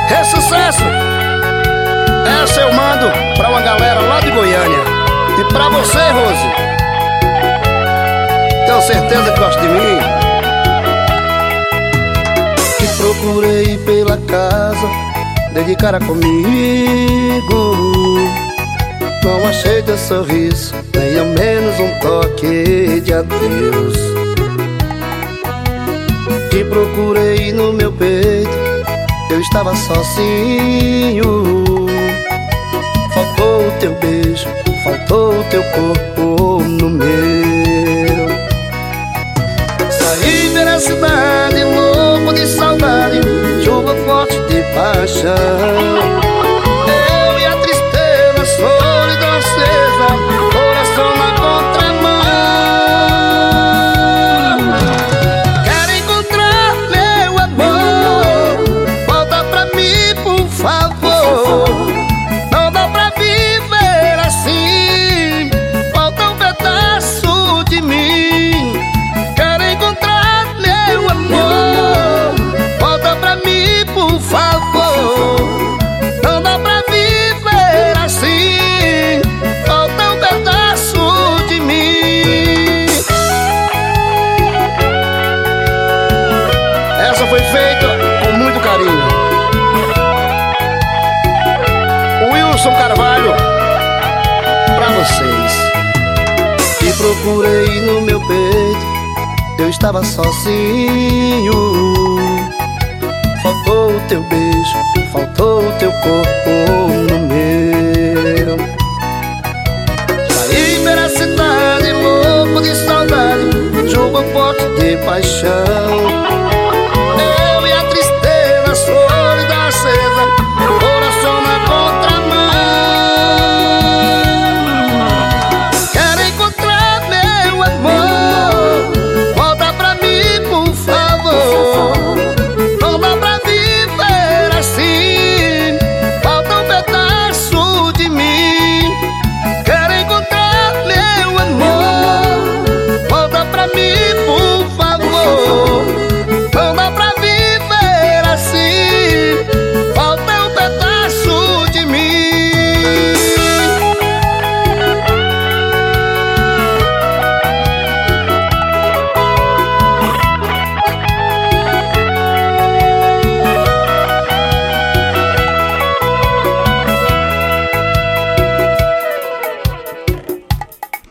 É sucesso! Essa eu mando pra uma galera lá de Goiânia. E pra você, Rose, tenho certeza que gosta de mim. Te procurei pela casa, dei de cara comigo. Não achei teu sorriso, nem ao menos um toque de adeus. Te procurei no meu peito, eu estava sozinho. Faltou o teu beijo, faltou o teu corpo no meu. Saí pela cidade, louco de saudade, chuva forte de paixão. Eu e a tristeza, solidão acesa, coração na contramão. Quero encontrar meu amor, volta pra mim, por favor. Não dá pra viver assim, falta um pedaço de mim. Quero encontrar meu amor, volta pra mim, por favor. Não dá pra viver assim, falta um pedaço de mim. Essa foi feita com muito carinho. Wilson Carvalho, pra vocês. Te procurei no meu peito, eu estava sozinho. Faltou o teu beijo, faltou o teu corpo